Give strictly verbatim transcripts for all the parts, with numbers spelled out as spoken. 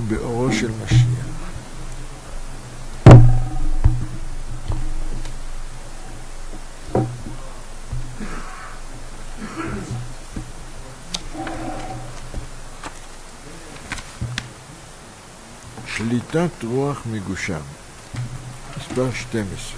באורו של משיח. שליטת רוח מגושם, מספר שתים עשרה.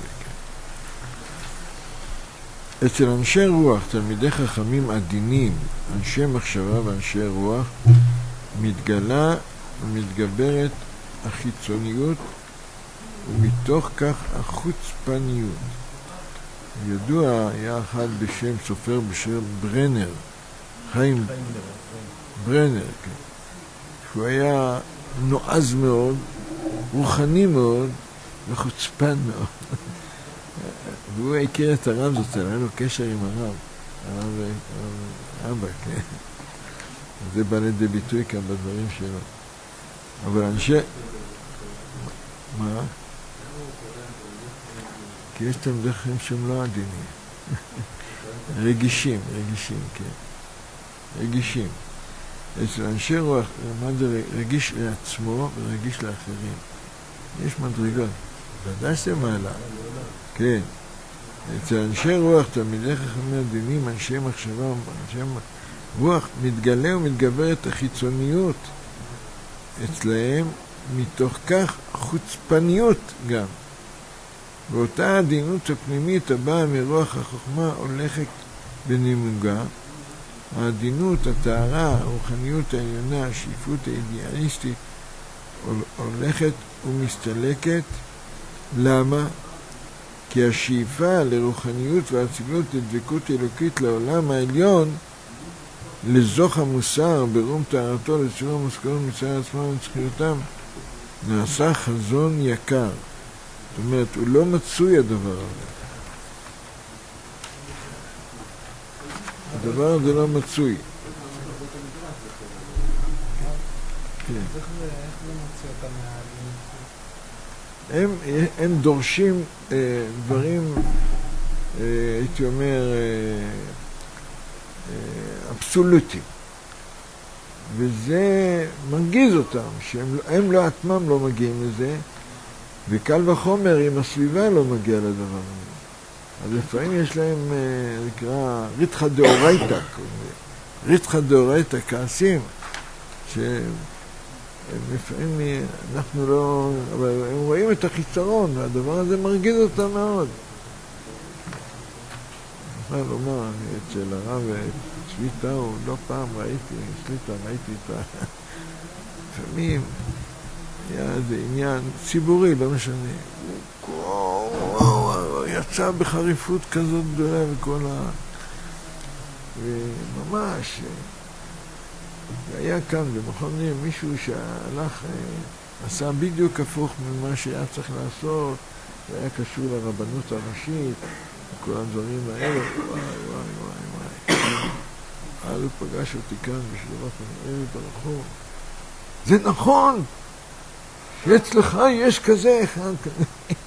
אצל אנשי רוח, תלמידי חכמים עדינים, אנשי מחשבה ואנשי רוח, מתגלה ומתגברת החיצוניות ומתוך כך החוצפניות. ידוע היה אחד בשם סופר בשם ברנר, חיים ברנר, כן. שהוא היה נועז מאוד, רוחני מאוד וחוצפן מאוד. והוא הכיר את הרב זאת, היה לו קשר עם הרב, הרב, הרב אבא, כן. זה בא לידי ביטוי כאן בדברים שלו. אבל אנשי... מה? כי יש תלמידי חכמים שהם לא עדינים. רגישים, רגישים, כן. רגישים. אצל אנשי רוח, מה זה רגיש לעצמו ורגיש לאחרים? יש מדרגות. ודאי שזה מעלה. כן. אצל אנשי רוח, תלמידי חכמים עדינים, אנשי מחשבה, אנשי רוח, מתגלה ומתגברת החיצוניות אצלהם, מתוך כך חוצפניות גם. ואותה עדינות הפנימית הבאה מרוח החוכמה הולכת בנימוגה. העדינות, הטהרה, הרוחניות העליונה, השאיפות האידיאליסטית הולכת ומסתלקת. למה? כי השאיפה לרוחניות והצילות לדבקות אלוקית לעולם העליון, לזוך המוסר ברום טהרתו לציור המושכלות מצד עצמם וצחיותם, נעשה חזון יקר. זאת אומרת, הוא לא מצוי הדבר הזה. הדבר הזה לא מצוי. הם, הם דורשים אה, דברים, אה, הייתי אומר, אה, אה, אבסולוטיים. וזה מרגיז אותם, שהם הם לא עצמם לא מגיעים לזה, וקל וחומר אם הסביבה לא מגיעה לדבר הזה. אז לפעמים יש להם, זה נקרא, ריתחא דאורייתא, ריתחא דאורייתא, כעסים, שלפעמים אנחנו לא, אבל הם רואים את החיסרון, והדבר הזה מרגיז אותם מאוד. אני יכול לומר, אצל הרב צבי טאו, לא פעם ראיתי, סליטה, ראיתי את ה... לפעמים היה איזה עניין ציבורי, לא משנה. הוא יצא בחריפות כזאת גדולה וכל ה... וממש, היה כאן במכון ניר מישהו שהלך, עשה בדיוק הפוך ממה שהיה צריך לעשות, והיה קשור לרבנות הראשית, וכל הדברים האלה, וואי וואי וואי וואי. אז הוא פגש אותי כאן בשבילות מנהל ברחוב. זה נכון! שאצלך יש כזה אחד כזה.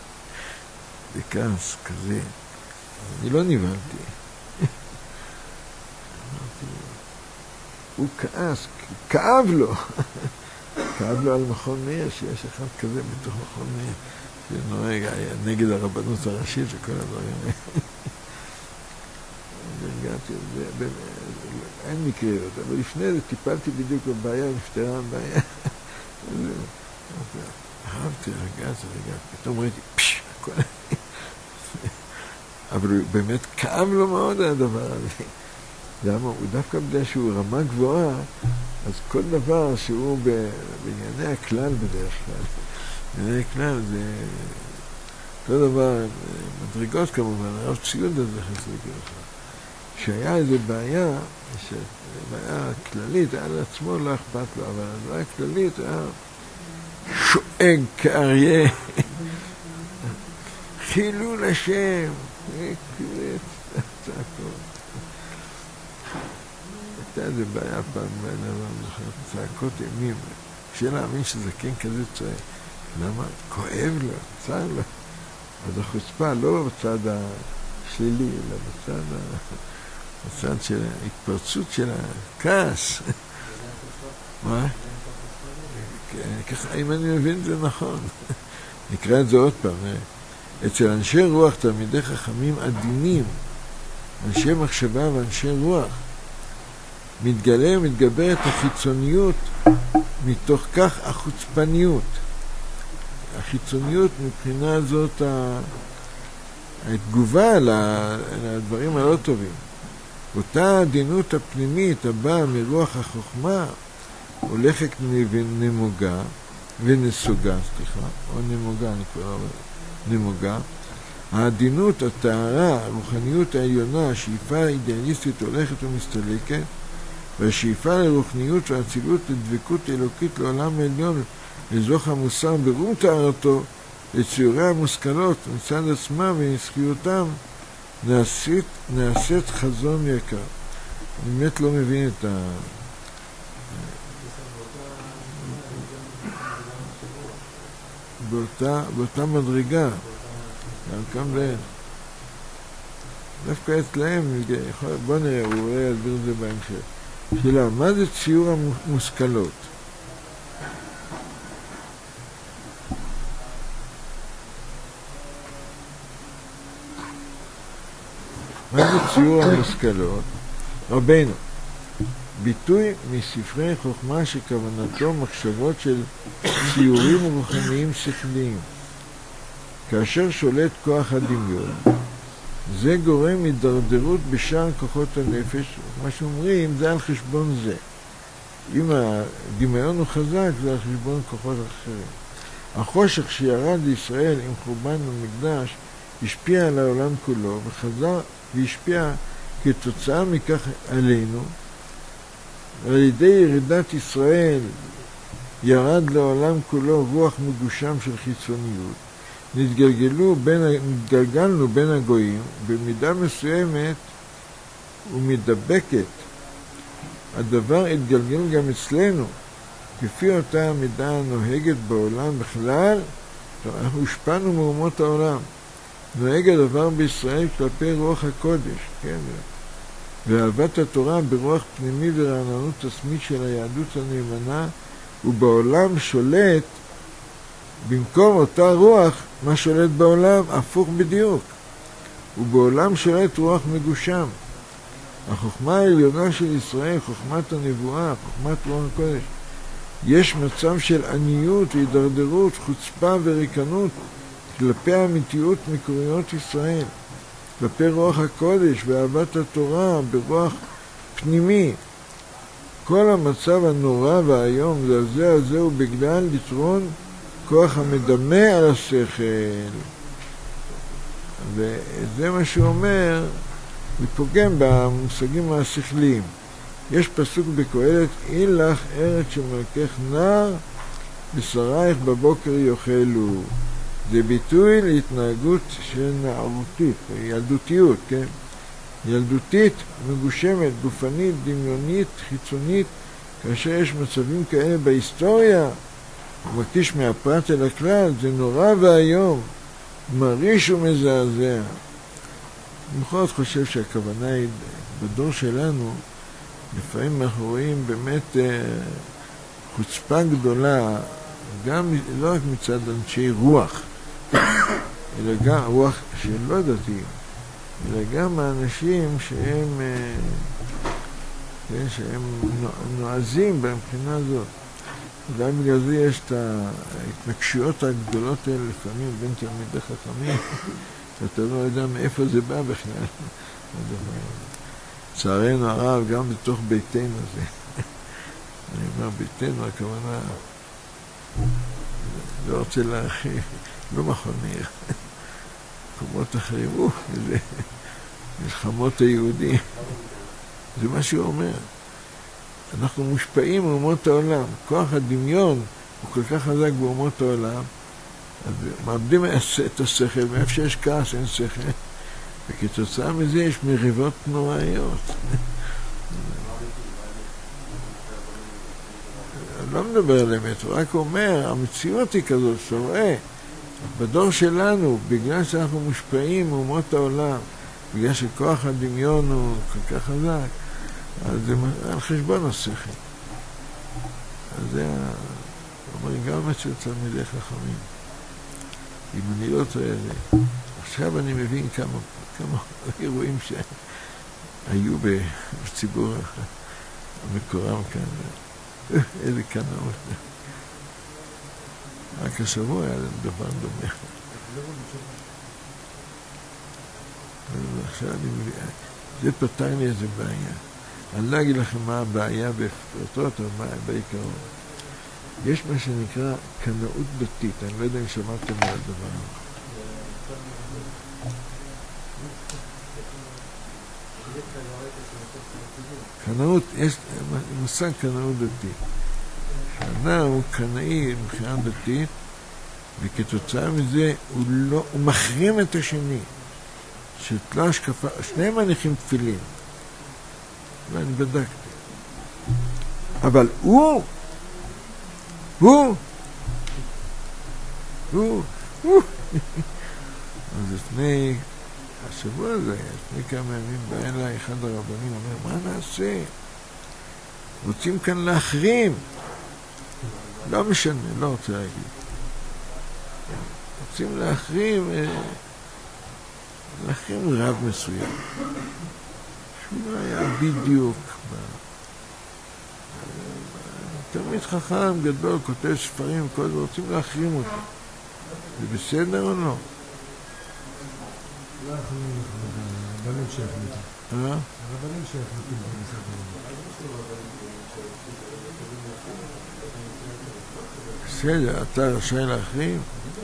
בכעס כזה. אני לא נבהלתי. הוא כעס, כאב לו. כאב לו על מכון מאיר, שיש אחד כזה בתוך מכון מאיר, שנוהג היה נגד הרבנות הראשית וכל הדברים האלה. הרגעתי את זה, אין מקרה עוד, אבל לפני זה טיפלתי בדיוק בבעיה, נפתרה הבעיה. אהבתי, רגעתי, רגעתי, פתאום ראיתי, פש, הכל... אבל הוא באמת כאב לו מאוד הדבר הזה. למה? הוא דווקא בגלל שהוא רמה גבוהה, אז כל דבר שהוא בענייני הכלל בדרך כלל, בענייני הכלל זה... אותו דבר, מדרגות כמובן, הרב ציוד הזה חסר ככה. שהיה איזו בעיה, בעיה כללית, היה לעצמו לא אכפת לו, אבל הבעיה כללית היה שואג כאריה, חילול השם, צעקות. הייתה איזו בעיה פעם בין אדם, צעקות אימים, קשה להאמין שזה כן כזה צועק. למה? כואב לו, צער לו. אז החוצפה לא בצד השלילי, אלא בצד, בצד של ההתפרצות של הכעס. מה? כן. ככה, אם אני מבין את זה נכון. נקרא את זה עוד פעם. אצל אנשי רוח, תלמידי חכמים עדינים, אנשי מחשבה ואנשי רוח, מתגלה ומתגברת החיצוניות, מתוך כך החוצפניות. החיצוניות מבחינה זאת התגובה לדברים הלא טובים. אותה עדינות הפנימית הבאה מרוח החוכמה הולכת ונמוגה ונסוגה, סליחה, או נמוגה, אני כבר נמוגה. העדינות, הטהרה, הרוחניות העליונה, השאיפה האידיאליסטית הולכת ומסתלקת, והשאיפה לרוחניות והצילות לדבקות אלוקית לעולם העליון, לזוך המוסר ברום טהרתו, לציורי המושכלות מצד עצמם ונצחיותם, נעשית, נעשית חזון יקר. אני באמת לא מבין את ה... באותה, באותה מדרגה, גם כאן להם. דווקא אצלהם, בוא נראה, הוא אולי יסביר את זה בהמשך. שאלה, מה זה ציור המושכלות? מה זה ציור המושכלות? רבנו, ביטוי מספרי חוכמה שכוונתו מחשבות של ציורים רוחניים שכליים. כאשר שולט כוח הדמיון, זה גורם הידרדרות בשאר כוחות הנפש. מה שאומרים, זה על חשבון זה. אם הדמיון הוא חזק, זה על חשבון כוחות אחרים. החושך שירד לישראל עם חורבן המקדש השפיע על העולם כולו וחזר והשפיע כתוצאה מכך עלינו. על ידי ירידת ישראל ירד לעולם כולו רוח מגושם של חיצוניות. נתגלגלו בין, נתגלגלנו בין הגויים, במידה מסוימת ומדבקת. הדבר התגלגל גם אצלנו, כפי אותה המידה הנוהגת בעולם בכלל. אנחנו השפענו מאומות העולם. נוהג הדבר בישראל כלפי רוח הקודש, כן? ואהבת התורה ברוח פנימי ורעננות עצמית של היהדות הנאמנה, ובעולם שולט, במקום אותה רוח, מה שולט בעולם? הפוך בדיוק. ובעולם שולט רוח מגושם. החוכמה העליונה של ישראל, חוכמת הנבואה, חוכמת רוח הקודש, יש מצב של עניות והידרדרות, חוצפה וריקנות, כלפי האמיתיות מקוריות ישראל, כלפי רוח הקודש ואהבת התורה ברוח פנימי. כל המצב הנורא והיום זה הזה הזה הוא בגלל יתרון כוח המדמה על השכל. וזה מה שאומר, לפוגם במושגים השכליים. יש פסוק בקהלת, אין לך ארץ שמלכך נער, בשרייך בבוקר יאכלו. זה ביטוי להתנהגות של נערותית, ילדותיות, כן? ילדותית, מגושמת, גופנית, דמיונית, חיצונית. כאשר יש מצבים כאלה בהיסטוריה, הוא מקיש מהפרט אל הכלל, זה נורא והיום, מריש ומזעזע. אני בכל זאת חושב שהכוונה היא, בדור שלנו, לפעמים אנחנו רואים באמת חוצפה גדולה, גם לא רק מצד אנשי רוח, אלא גם רוח של לא דתיים, אלא גם האנשים שהם, שהם נועזים מבחינה הזאת. אולי בגלל זה יש את ההתנגשויות הגדולות האלה לפעמים בין תלמידי חכמים, שאתה לא יודע מאיפה זה בא בכלל. צערנו הרב, גם בתוך ביתנו זה. אני אומר ביתנו, הכוונה, לא רוצה להרחיב, לא מכוניר. מקומות אחרים, אוף, זה מלחמות היהודים. זה מה שהוא אומר. אנחנו מושפעים מאומות העולם. כוח הדמיון הוא כל כך חזק באומות העולם, אז מאבדים את השכל, מאיפה שיש כעס אין שכל, וכתוצאה מזה יש מריבות נוראיות. אני לא מדבר על אמת, הוא רק אומר, המציאות היא כזאת, שרואה, בדור שלנו, בגלל שאנחנו מושפעים מאומות העולם, בגלל שכוח הדמיון הוא כל כך חזק, אז זה על חשבון השכל. אז זה הוא אומר, גם אצל תלמידי חכמים. אם אני לא טועה, עכשיו אני מבין כמה, כמה אירועים שהיו בציבור המקורם כאן. איזה קנאות. רק השבוע היה דבר דומה. עכשיו אני מבין, זה פתר לי איזה בעיה. אני לא אגיד לכם מה הבעיה בפרטות או מה בעיקרון. יש מה שנקרא קנאות דתית, אני לא יודע אם שמעתם על הדבר הזה. קנאות, יש מושג קנאות דתית. קנא הוא קנאי מבחינה דתית, וכתוצאה מזה הוא, לא, הוא מחרים את השני. שתלה השקפה, שניהם מניחים תפילין. ואני בדקתי. אבל הוא, הוא, הוא, הוא. אז לפני, השבוע הזה, לפני כמה ימים בא אליי אחד הרבנים, אומר, מה נעשה? רוצים כאן להחרים. לא משנה, לא רוצה להגיד. רוצים להחרים, להחרים רב מסוים. שהוא לא היה בדיוק. תלמיד חכם גדול, כותב ספרים, כל זה, רוצים להחרים אותו. זה בסדר או לא? לא יכולים, הרבנים שהחליטו. אה? הרבנים שהחליטו בסדר, אתה רשאי להחרים?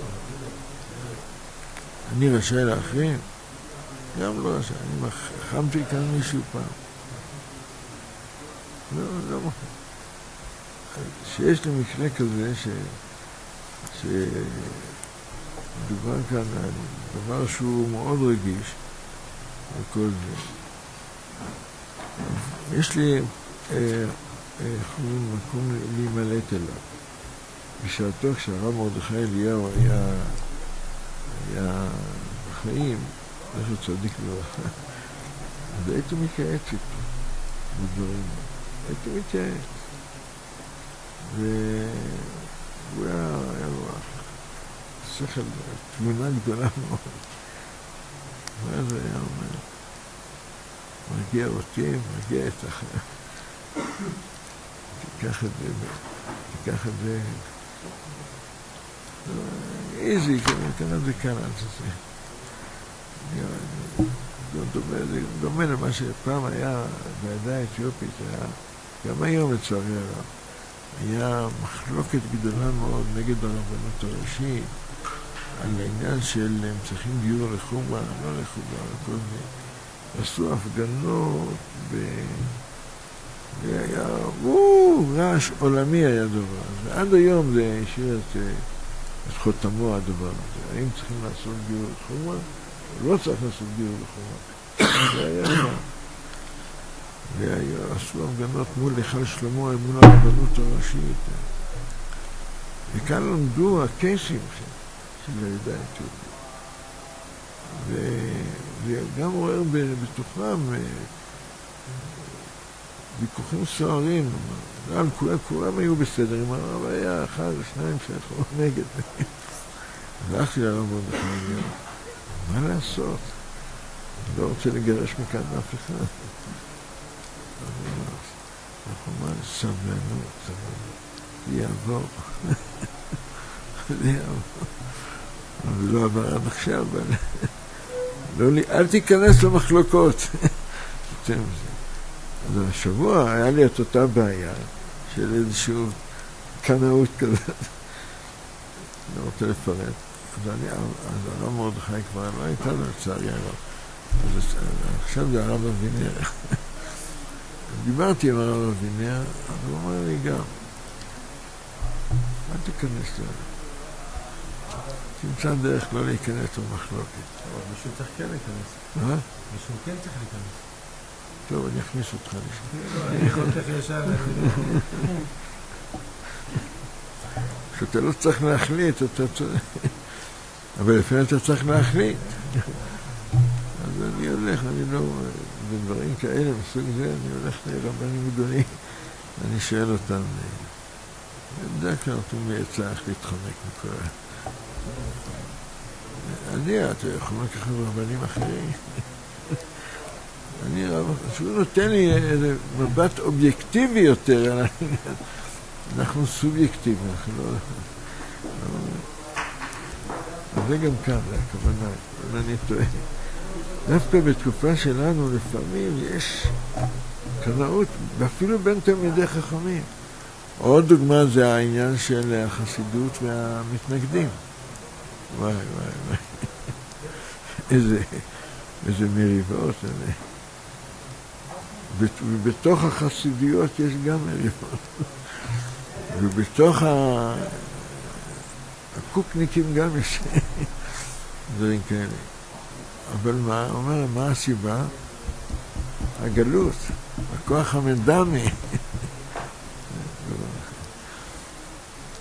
אני רשאי להחרים? גם לא רשאי, אני חמתי כאן מישהו פעם. לא, לא מוכן. שיש לי מקרה כזה ש... שדובר כאן על דבר שהוא מאוד רגיש וכל זה. יש לי אה, אה, מקום להימלט אליו. בשעתו כשהרב מרדכי אליהו היה, היה בחיים, זכר צדיק לברכה, אז הייתי מתייעץ איתו בדברים. הייתי מתייעץ. והוא היה, היה לו שכל, תמונה גדולה מאוד. ואז היה אומר, מרגיע אותי, מרגיע את אחר. תיקח את זה, תיקח את זה. איזי, כנראה זה כאן, אז זה. זה דומה למה שפעם היה בעדה האתיופית, גם היום לצערי הרב. היה מחלוקת גדולה מאוד נגד הרבנות הראשית על העניין של הם צריכים גיור לחומרה, לא לחומרה, וכל זה. עשו הפגנות ו... והיה, וואו, רעש עולמי היה דבר. ועד היום זה השאיר את, את חותמו הדבר הזה. האם צריכים לעשות גיור לחומרה? לא צריך לעשות גיור לחומרה. זה היה מה. ועשו הפגנות מול היכל שלמה, מול הרבנות הראשית. וכאן למדו הקייסים של העדה האתיופית. וגם עורר בתוכם ויכוחים סוערים. כולם היו בסדר, עם הרב היה אחד או שניים שהלכו נגד. הלכתי לרב מרדכי אליהו, מה לעשות? אני לא רוצה לגרש מכאן אף אחד. אנחנו אומרים, סבלנות, סבלנות, זה יעבור. זה יעבור. אבל לא עבר עד עכשיו, אבל... אל תיכנס למחלוקות. אז השבוע היה לי את אותה בעיה של איזשהו קנאות כזאת. לא רוצה לפרט. אז הרב מרדכי כבר לא הייתה לו לצערי הרב. אז עכשיו זה הרב אבינר. דיברתי עם הרב אבינר, אז הוא אומר לי גם, אל תיכנס לה. תמצא דרך לא להיכנס למחלוקת. אבל מישהו צריך כן להיכנס. מה? מישהו כן צריך להיכנס. טוב, אני אכניס אותך לשם. אני יכול כך ישר. שאתה לא צריך להחליט, אתה צריך... אבל לפעמים אתה צריך להחליט. אז אני הולך, אני לא... בדברים כאלה, מסוג זה, אני הולך לרבנים גדולים. אני שואל אותם, בדרך כלל נותנים לי עצה איך להתחמק מכל ה... אני, אתה יכול לקחת רבנים אחרים. אני רב... שהוא נותן לי איזה מבט אובייקטיבי יותר על העניין. אנחנו סובייקטיביים, אנחנו לא... זה גם כאן, זה הכוונה, אם אני טועה. דווקא בתקופה שלנו לפעמים יש קנאות, ואפילו בין תלמידי חכמים. עוד דוגמה זה העניין של החסידות והמתנגדים. וואי, וואי, וואי. איזה, איזה מריבות. ובתוך החסידיות יש גם מריבות. ובתוך ה... הקוקניקים גם יש דברים כאלה. אבל מה, אומר, מה הסיבה? הגלות, הכוח המדמי.